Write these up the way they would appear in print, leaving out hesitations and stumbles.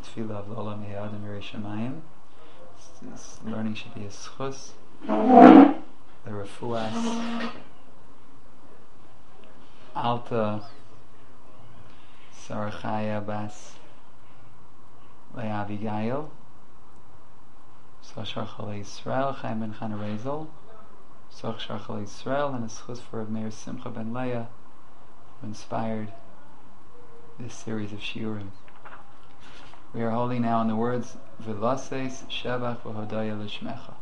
tefillah of L'olam Yehad and Yerei Shamayim. This learning should be a schus. The refuas Alta Sarachaya Bas Leah Abigail Soch Sharchal Yisrael Chaim ben Chana Rezel Soch Sharchal Yisrael, and a schus for Rav Meir Simcha ben Leah, who inspired this series of shiurim. We are holding now on the words V'laseis Shevach V'hodaya L'Shmecha.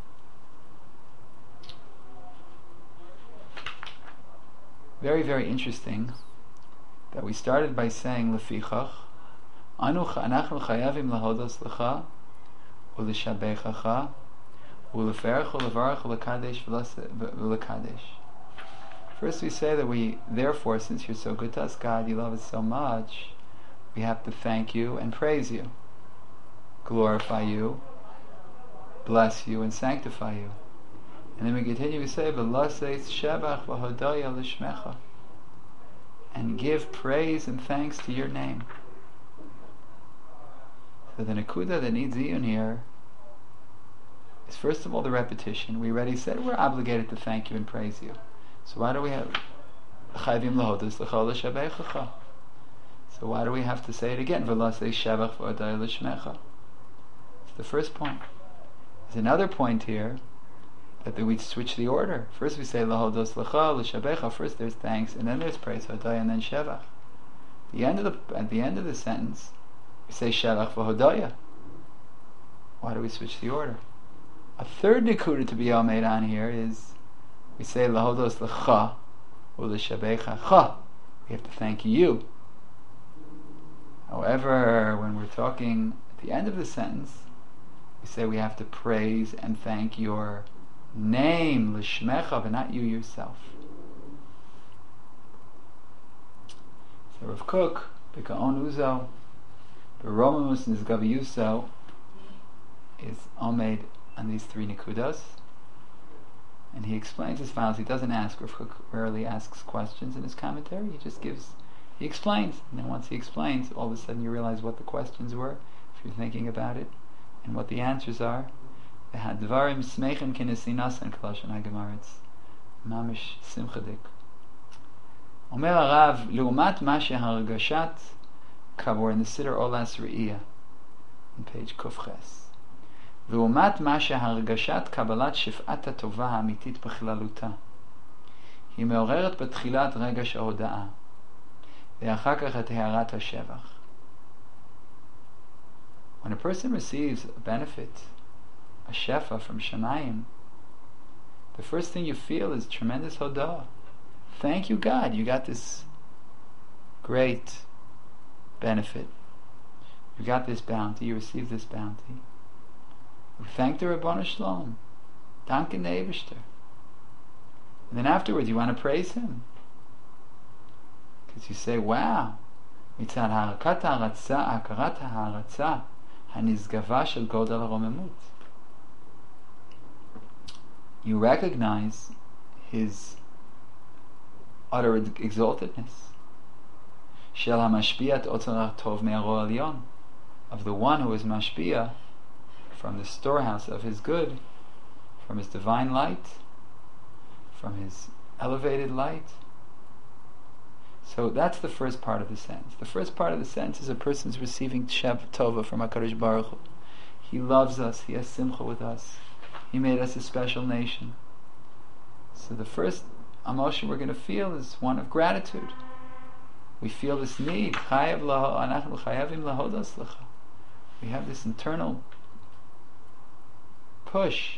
Very, very interesting that we started by saying Lefichach Anachnu Chayavim Lahodos Lecha U'Lishabechacha U'Leferach U'Levarach U'Lekadesh V'Lekadesh. First we say that we, therefore, since you're so good to us, God, you love us so much, we have to thank you and praise you, glorify you, bless you, and sanctify you. And then we continue, we say, V'laseis Shevach V'hodaya L'Shmecha, and give praise and thanks to your name. So the Nakuda that needs Iyun here is first of all the repetition. We already said we're obligated to thank you and praise you. So why do we have Chayvim Lahodus L'chol L'Shabechacha? So why do we have to say it again? V'laseis Shevach V'hodaya L'Shmecha. It's the first point. There's another point here that we switch the order. First we say Lahodos L'cha L'Shabecha. First there's thanks, and then there's praise, Hodaya, and then Shevach. At the end of the sentence, we say Shevach V'Hodaya. Why do we switch the order? A third nikuda to be all made on here is we say Lahodos L'cha L'Shabecha Cha. We have to thank you. However, when we're talking at the end of the sentence, we say we have to praise and thank your name, L'Shmecha, but not you yourself. So Rav Kook, B'Ka'on Uzo, B'Romamus Nizgaviyuso, is omed on these three nikudas, and he explains as follows. He doesn't ask. Rav Kook rarely asks questions in his commentary. He explains, and then once he explains, all of a sudden you realize what the questions were, if you're thinking about it, and what the answers are. The hadvarim smechem kinesinas and koloshan hagamaritz mamish simchadik. Omer Harav leumat ma shehargashat kavor in the Siddur Olas Re'iyah on page Kufches. Leumat ma shehargashat kabbalat shif'at hatova ha'amitit b'chlaluta. היא מעוררת בתחילת רגש ההודאה ואחר כך את הערת השבח. When a person receives a benefit, a shefa from Shamayim, the first thing you feel is tremendous hodah. Thank you, God, you got this great benefit. You got this bounty, you received this bounty. You thank the Rabbanu Shalom. Danke Neibishter. And then afterwards you want to praise him. Because you say, wow, mitzad harakat ha'aratza, akarat ha'aratza, hanizgava shel godel haromemut. You recognize his utter exaltedness. Shel hamashpiyat otzar tov me'aro elyon, of the one who is mashpiyah from the storehouse of his good, from his divine light, from his elevated light. So that's the first part of the sentence. The first part of the sentence is a person's receiving Shev Tova from HaKadosh Baruch Hu. He loves us, he has simcha with us, he made us a special nation. So the first emotion we're going to feel is one of gratitude. We feel this need. We have this internal push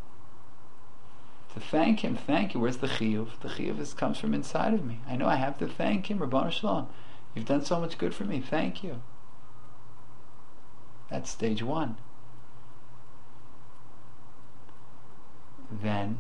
to thank him. Thank you. Where's the chiyuv? The chiyuv comes from inside of me. I know I have to thank him. Rabbanu Shalom, you've done so much good for me. Thank you. That's stage one. Then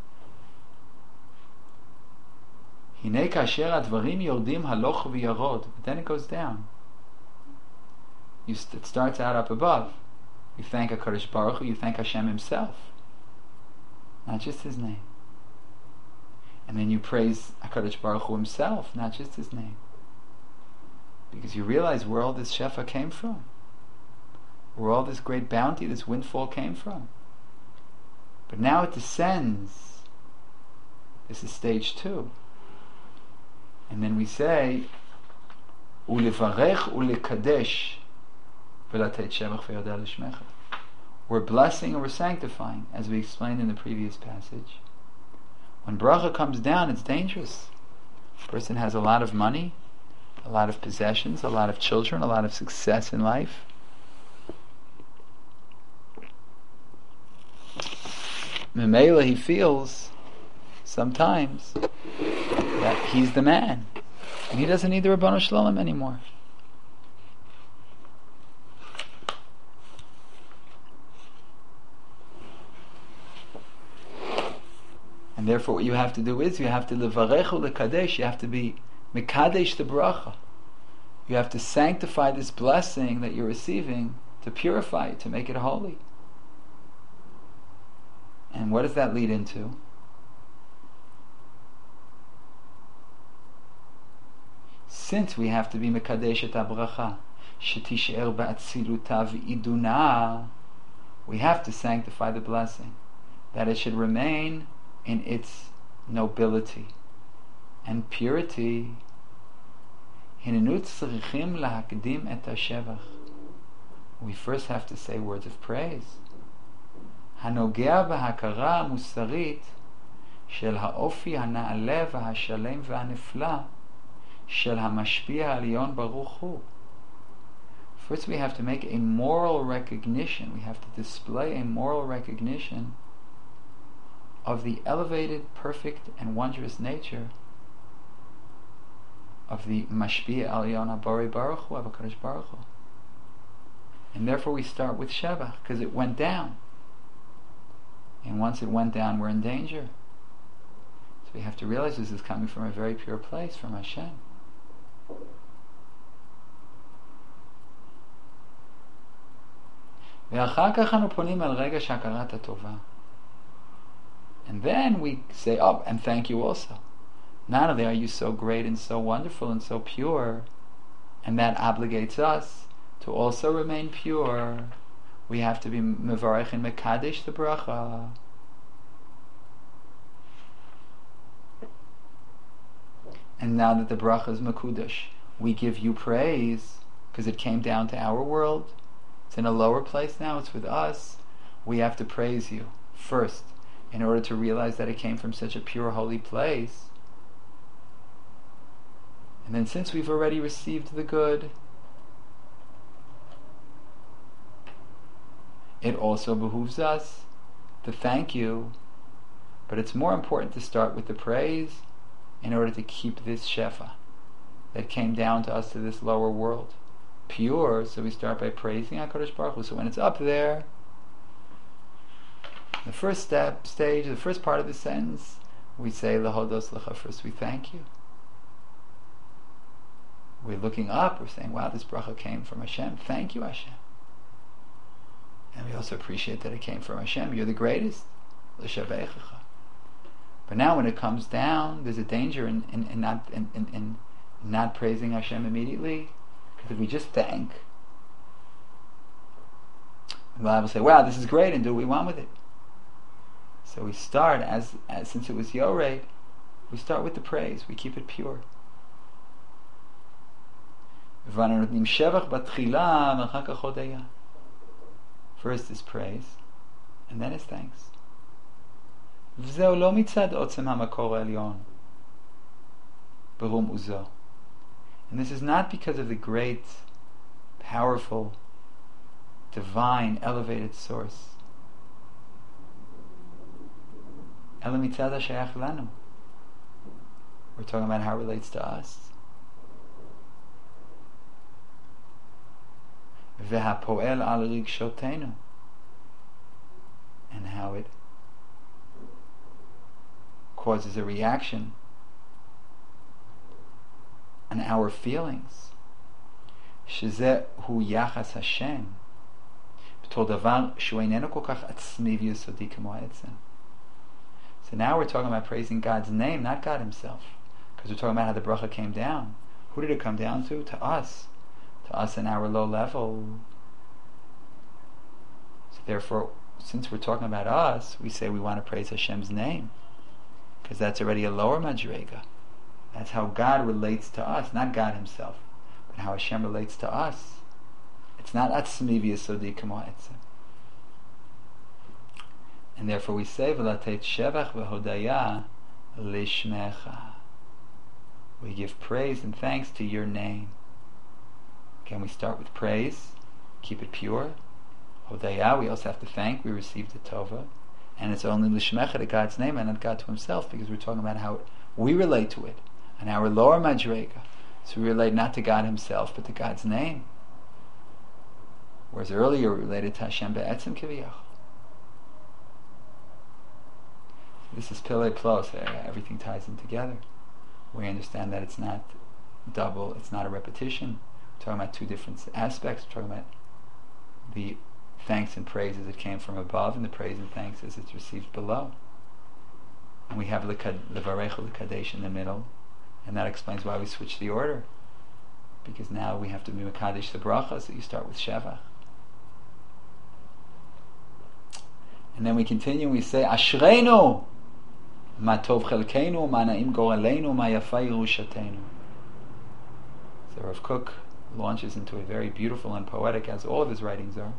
Hine kasher advarim yordim haloch v'yarod. But then it goes down. It starts out up above. You thank HaKadosh Baruch Hu, you thank Hashem himself, not just his name. And then you praise HaKadosh Baruch Hu himself, not just his name. Because you realize where all this shefa came from. where all this great bounty, this windfall came from. But now it descends. This is stage 2. And then we say, Ulevarech ulekadesh v'latet shevach v'yodeh l'shmecha. We're blessing and we're sanctifying, as we explained in the previous passage. When bracha comes down, it's dangerous. A person has a lot of money, a lot of possessions, a lot of children, a lot of success in life. Memela, he feels sometimes that he's the man, and he doesn't need the Rabbanu Shalom anymore. And therefore what you have to do is, you have to levarech ulekadesh, you have to be mekadesh the bracha. You have to sanctify this blessing that you're receiving, to purify it, to make it holy. And what does that lead into? Since we have to be mekadesh et habracha, shetisher ba'atziluta v'iduna, we have to sanctify the blessing, that it should remain in its nobility and purity. We first have to say words of praise. הנוגע בהכרה המוסרית של האופי הנעלה והשלם והנפלא של המשפיע העליון ברוך הוא. First we have to make a moral recognition, we have to display a moral recognition of the elevated, perfect, and wondrous nature of the Mashpia Alyon Abari Baruch Hu, HaKadosh Baruch Hu. And therefore we start with Shevach, because it went down. And once it went down, we're in danger. So we have to realize this is coming from a very pure place, from Hashem. And then we say, oh, and thank you also. Not only are you so great and so wonderful and so pure, and that obligates us to also remain pure. We have to be mevarech and mekadesh the bracha. And now that the bracha is mekudesh, we give you praise, because it came down to our world. It's in a lower place now, it's with us. We have to praise you first, in order to realize that it came from such a pure, holy place. And then since we've already received the good, it also behooves us to thank you. But it's more important to start with the praise in order to keep this shefa that came down to us, to this lower world, pure. So we start by praising HaKadosh Baruch Hu. So when it's up there, the first stage, the first part of the sentence, we say Lahodos Lecha. First we thank you. We're looking up, we're saying, wow, this bracha came from Hashem. Thank you, Hashem. And we also appreciate that it came from Hashem. You're the greatest. L'shaveichecha. But now when it comes down, there's a danger in not praising Hashem immediately. Because if we just thank, the Bible will say, wow, this is great, and do what we want with it. So we start, as since it was Yored, we start with the praise. We keep it pure. First is praise, and then is thanks. And this is not because of the great, powerful, divine, elevated source. We're talking about how it relates to us. And how it causes a reaction on our feelings. שזה הוא יחס השם בתור דבר שהוא איננו כל כך עצמי ויסודי כמו העצם. So now we're talking about praising God's name, not God himself, because we're talking about how the bracha came down. Who did it come down to? To us. To us in our low level. Therefore, since we're talking about us, we say we want to praise Hashem's name, because that's already a lower madrega. That's how God relates to us, not God Himself, but how Hashem relates to us. It's not atzmi v'yesodi kamo etzem. And therefore we say v'lateit shevach v'hodaya lishmecha. We give praise and thanks to your name. Can we start with praise? Keep it pure. Hodaya, we also have to thank. We received the tova. And it's only lishmecha to God's name and not God to Himself, because we're talking about how we relate to it. And our lower madrega. So we relate not to God Himself, but to God's name. Whereas earlier we related to Hashem be'etzem kiviyach. This is Pillei Plos. Everything ties in together. We understand that it's not double, it's not a repetition. We're talking about two different aspects. We're talking about the thanks and praise as it came from above, and the praise and thanks as it's received below. And we have Levarechu L'Kadesh in the middle, and that explains why we switch the order. Because now we have to be Mekadesh the bracha, so you start with Shevach. And then we continue and we say, Ashreinu! Ma tov chelkeinu, ma na'im goreleinu, ma yafa yerushateinu. So Rav Kook launches into a very beautiful and poetic, as all of his writings are,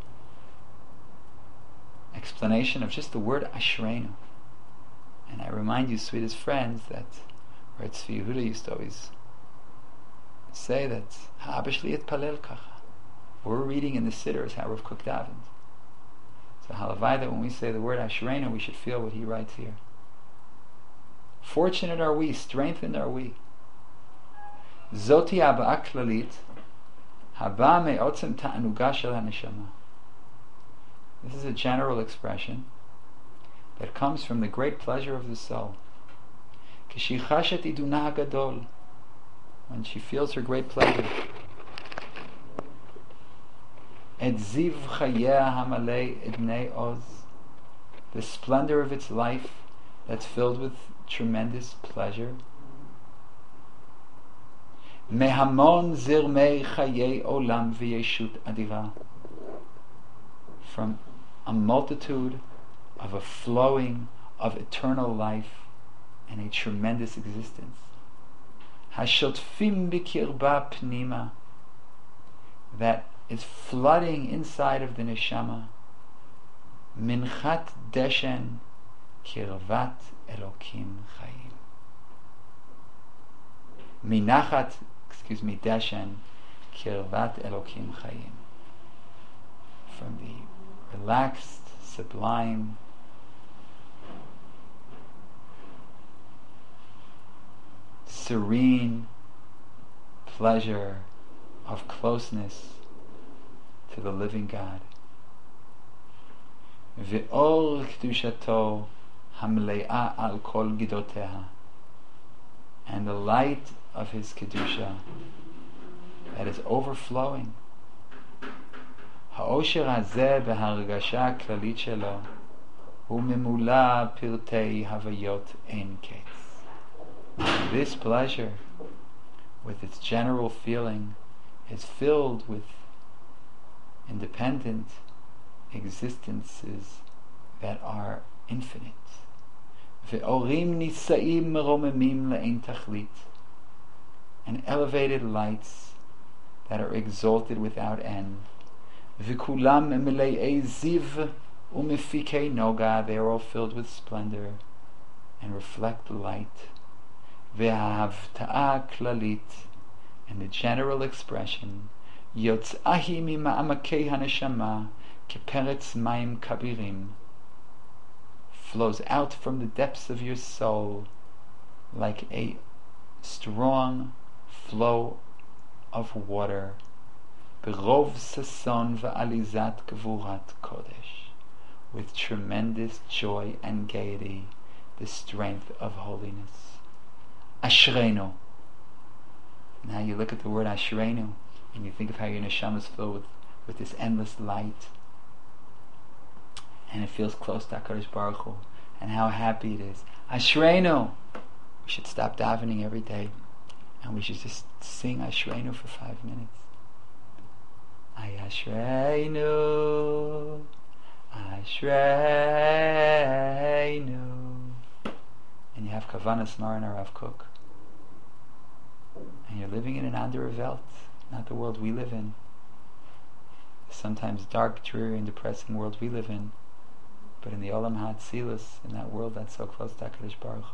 explanation of just the word Ashreinu. And I remind you, sweetest friends, that Rav Tzvi Yehuda used to always say that Ha'abash li yitpalel kacha. We're reading in the Siddur is how Rav Kook davens. So halavai that when we say the word Ashreinu, we should feel what he writes here. Fortunate are we, strengthened are we. Zoti haba klalit, haba me'otzem ta'anuga shel haneshama. This is a general expression that comes from the great pleasure of the soul. Kishi chashet iduna hagadol, when she feels her great pleasure. Et ziv chayeh hamalei idnei oz, the splendor of its life that's filled with tremendous pleasure. Mehamon zirmei chayei olam v'yeshut adira, from a multitude of a flowing of eternal life and a tremendous existence. Hashotfim bikirba pnima, that is flooding inside of the neshama. Minchat deshen kirvat Elokim chayim. Deshen kirvat Elokim chayim. From the relaxed, sublime, serene pleasure of closeness to the living God. Ve'or kedushato hamle'a al kol gidoteha, and the light of His kedusha that is overflowing. Ha'osher hazeh behargasha klalit shelo hu memula pirtei havayot ein ketz. This pleasure, with its general feeling, is filled with independent existences that are infinite. Ve'orim nisa'im meromemim le'ein tachlit, and elevated lights that are exalted without end. V'kulam mele'ei ziv u'mefikei noga, they are all filled with splendor and reflect light. Ve'havta'a klalit, and the general expression, yotz'ahi mima'amakei haneshama keperetz mayim kabirim, flows out from the depths of your soul like a strong flow of water. Berov sason va'alizat gvurat kodesh, with tremendous joy and gaiety, the strength of holiness. Ashreinu. Now you look at the word Ashreinu, and you think of how your neshama is filled with this endless light, and it feels close to HaKadosh Baruch Hu, and how happy it is. Ashreinu! We should stop davening every day, and we should just sing Ashreinu for 5 minutes. Ay Ashreinu, Ashreinu. And you have Kavanas Maran Rav Kook. And you're living in an andere Welt, not the world we live in. The sometimes dark, dreary, and depressing world we live in. But in the Olam HaTzilus, in that world that's so close to HaKadosh Baruch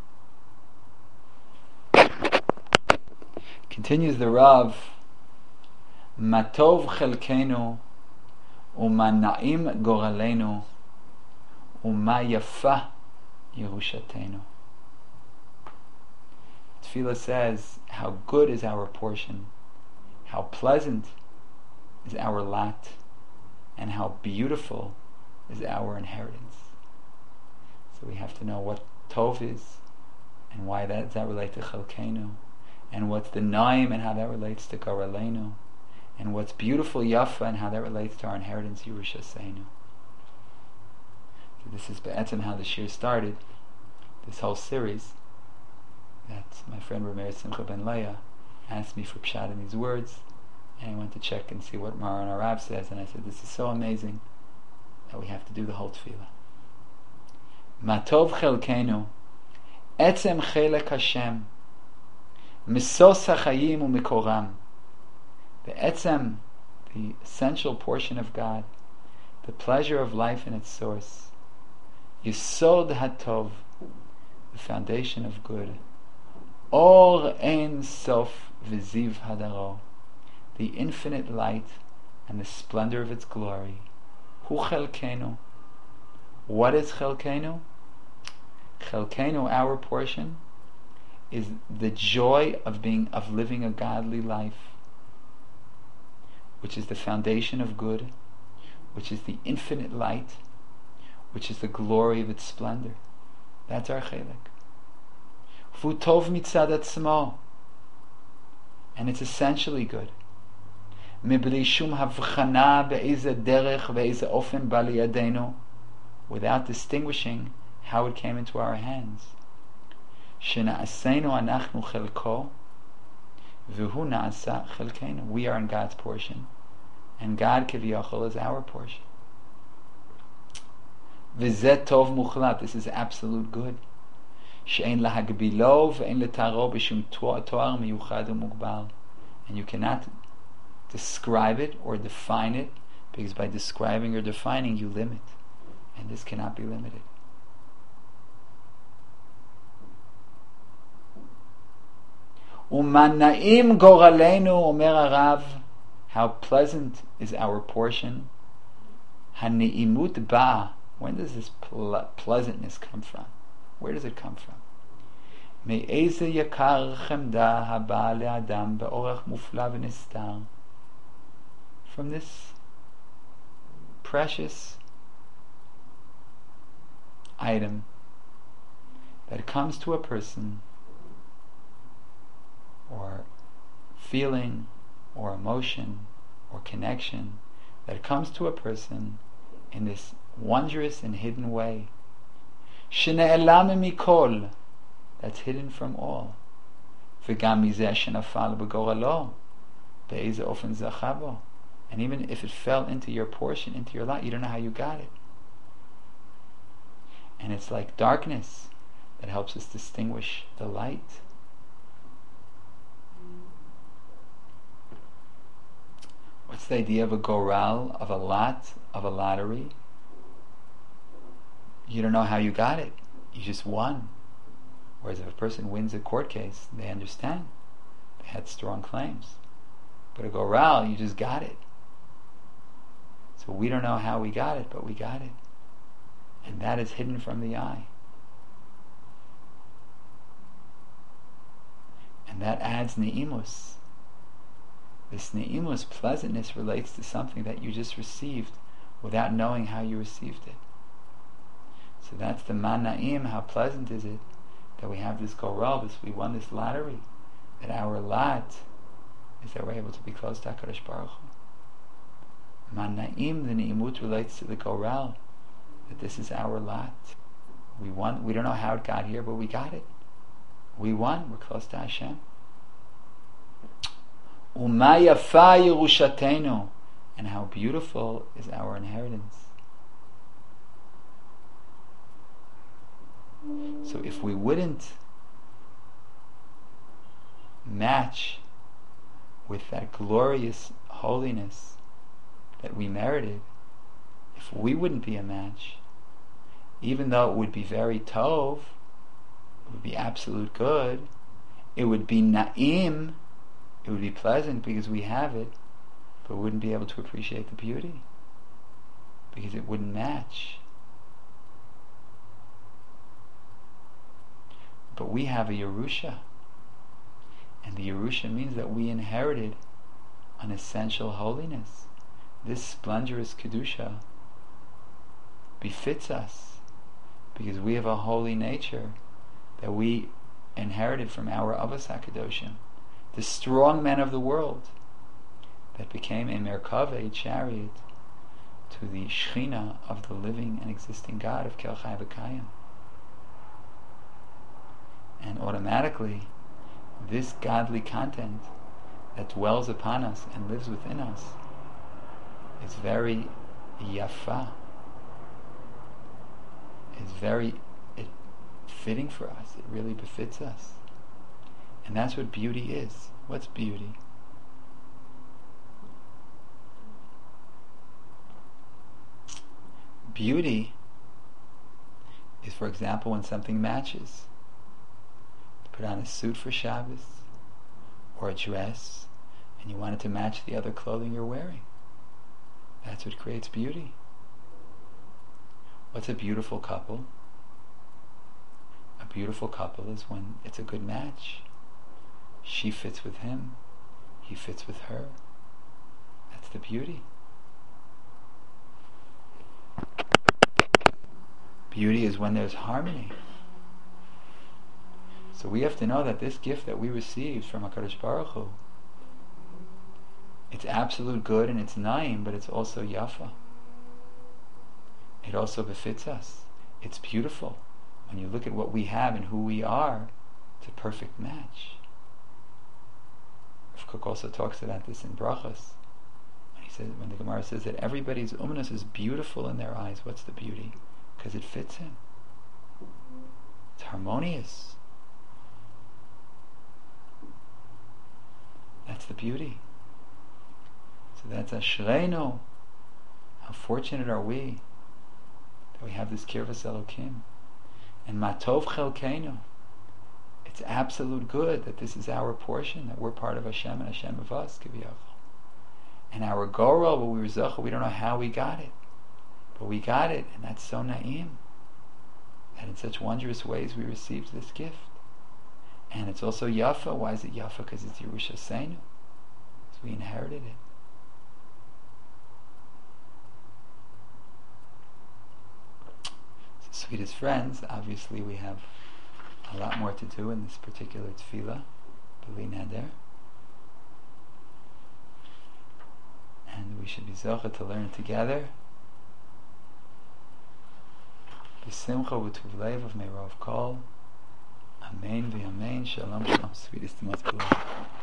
Hu. Continues the Rav, Matov chelkenu, Uma na'im goralenu, Uma yafa Yerushatenu. Tefillah says, how good is our portion, how pleasant is our lot, and how beautiful is our inheritance. So we have to know what Tov is, and why does that relate to Chelkenu, and what's the Naim and how that relates to Goralenu, and what's beautiful Yafa and how that relates to our inheritance Yerushaseinu. So this is be'etzem how the shir started, this whole series, that my friend Rameir Simcha ben Leah asked me for pshat in these words, and I went to check and see what Maran Arav says, and I said, this is so amazing that we have to do the whole tefillah. Matov chelkenu, etzem chelek Hashem, misos hachayim u'mikoram. The etzem, the essential portion of God, the pleasure of life in its source. Yisod hatov, the foundation of good. Or ein sof v'ziv hadaro, the infinite light and the splendor of its glory. Hu chelkenu. What is chelkenu? Chelkenu, our portion, is the joy of living a godly life, which is the foundation of good, which is the infinite light, which is the glory of its splendor. That's our chelek. Fu tov mitzad atzmo, and it's essentially good. Mibli shum havchana be'eze derech ve'eze ofen ba liyadenu, without distinguishing how it came into our hands. Shena'asenu anachnu chelko, v'hu na'asa chelkenu. We are in God's portion, and God kiviyachol is our portion. V'zeh tov muchlat. This is absolute good. She'ein lahagbilo ve'ein letaro b'shum toar miyuchad u'mugbar. And you cannot describe it or define it, because by describing or defining you limit, and this cannot be limited. U'mana'im goralenu, omer Arav, how pleasant is our portion. Hani'imut ba. When does this pleasantness come from? Where does it come from? Me'eze yakar chemda haba le'adam be'orach mufla v'nestar. From this precious item that comes to a person, or feeling, or emotion, or connection, that comes to a person in this wondrous and hidden way. Shene'elam mikol, that's hidden from all. V'gam mizeh shenafal b'goralo, be'eze ofen zachabo. And even if it fell into your portion, into your lot, you don't know how you got it. And it's like darkness that helps us distinguish the light. What's the idea of a goral, of a lot, of a lottery? You don't know how you got it. You just won. Whereas if a person wins a court case, they understand. They had strong claims. But a goral, you just got it. So we don't know how we got it, but we got it. And that is hidden from the eye. And that adds ne'imus. This ne'imus, pleasantness, relates to something that you just received without knowing how you received it. So that's the man na'im. How pleasant is it that we have this goral, we won this lottery, that our lot is that we're able to be close to HaKadosh Baruch Hu. Man na'im, the ne'imut relates to the goral, that this is our lot. We won. We don't know how it got here, but we got it. We won. We're close to Hashem. Uma yafa Yerushatenu, and how beautiful is our inheritance. So if we wouldn't match with that glorious holiness that we merited, if we wouldn't be a match, even though it would be very tov, it would be absolute good, it would be na'im, it would be pleasant because we have it, but we wouldn't be able to appreciate the beauty because it wouldn't match. But we have a Yerusha, and the Yerusha means that we inherited an essential holiness. This splendorous Kedusha befits us because we have a holy nature that we inherited from our Avos HaKadoshim, the strong men of the world that became a Merkava, a chariot, to the Shechina of the living and existing God of Kel Chai V'Kayim. And automatically, this godly content that dwells upon us and lives within us is very yafa. It's very fitting for us. It really befits us. And that's what beauty is. What's beauty? Beauty is, for example, when something matches. Put on a suit for Shabbos or a dress and you want it to match the other clothing you're wearing. That's what creates beauty. What's a beautiful couple? A beautiful couple is when it's a good match. She fits with him, he fits with her. That's the beauty. Beauty is when there's harmony. So we have to know that this gift that we received from HaKadosh Baruch Hu, it's absolute good and it's naim, but it's also yafa. It also befits us. It's beautiful. When you look at what we have and who we are, it's a perfect match. Rav Kook also talks about this in Brachos. When the Gemara says that everybody's umnus is beautiful in their eyes, what's the beauty? Because it fits him. It's harmonious. That's the beauty. So that's Ashreinu. How fortunate are we that we have this Kirvas Elokim. And Matov Chelkeinu. It's absolute good that this is our portion, that we're part of Hashem and Hashem of us, Kiviyachol. And our Gorel, what we were Zochah, we don't know how we got it. But we got it, and that's so na'im. That in such wondrous ways we received this gift. And it's also Yafa. Why is it Yafa? Because it's Yerusha Seinu. So we inherited it. So, sweetest friends, obviously we have a lot more to do in this particular tefillah, B'li Neder. And we should be zocheh to learn it together. B'simcha v'tuv lev of Meirov Kol. Amen v'amen. Shalom, shalom. Sweetest and most beloved.